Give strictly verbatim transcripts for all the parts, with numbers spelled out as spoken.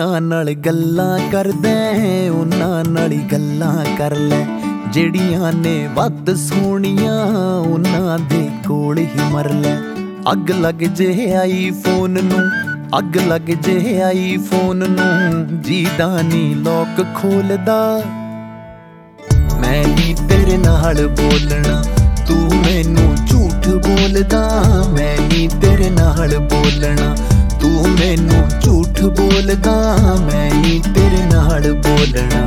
उन्हां नाल गल्लां करदे उन्हां नाल गल्लां कर लै ਜਿਹੜੀਆਂ ने वध सोहणियां उन्हां दे कोल ही मर लै अग लग जे आई फोन नूं अग लग जे आई फोन नूं जीदा नी लॉक खोलदा मैं नी तेरे नाल बोलना तू मैनू झूठ बोलदा मैं नी तेरे नाल बोलना तू मैनू झूठ बोलदा मैं नी तेरे नाल बोलना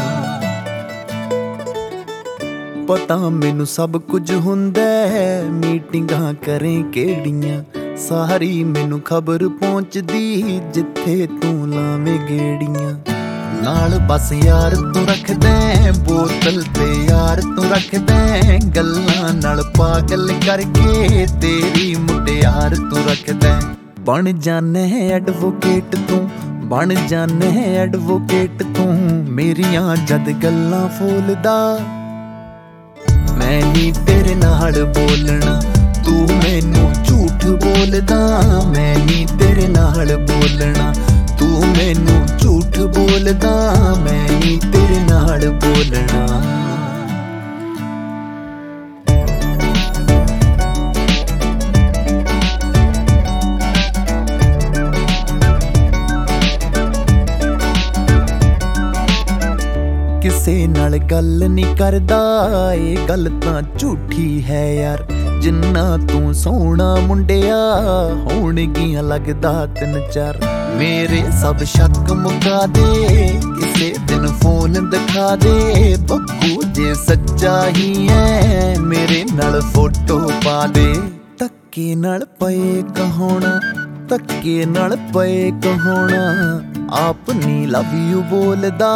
पता मैनू सब कुछ हुंदा है मीटिंगां करें केड़ियां सारी मैनू खबर पहुंचदी जिथे तू लावें गेड़ियां नाल बस यार तू रखदे बोतल ते यार तू रखदे गल्लां नाल पागल करके तेरी मुटियार तू रखदे बन जाने एडवोकेट तू बन जाने एडवोकेट तू मेरियां जद गल्लां फोलदा मैं नी तेरे नाल बोलना तू मैनू झूठ बोलदा मैं नी तेरे नाल बोलना तू मैनू झूठ बोलदा मैं नी तेरे नाल बोलना किसे नाल गल नहीं करदा ये गल तां झूठी है यार जिन्ना तू सोहना मुंडिया होणगियां लगदा तिन चार मेरे सब शक मुका दे किसे दिन फोन दिखा दे बग्गू जे सच्चा ही है मेरे नाल फोटो पा दे धक्के नाल पए कहोना धक्के नाल पए कहोना आप नी लव यू बोलदा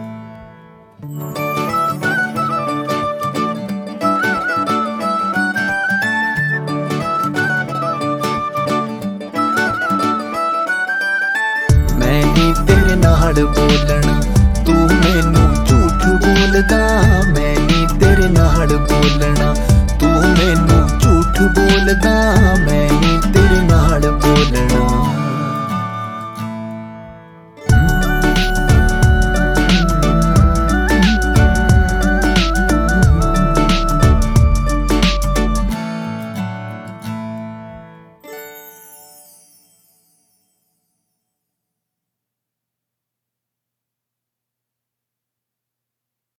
मैं नी तेरे नाल बोलना तू मैनू झूठ बोलदा मैं नी तेरे नाल बोलना तू मैनू झूठ बोलदा मैं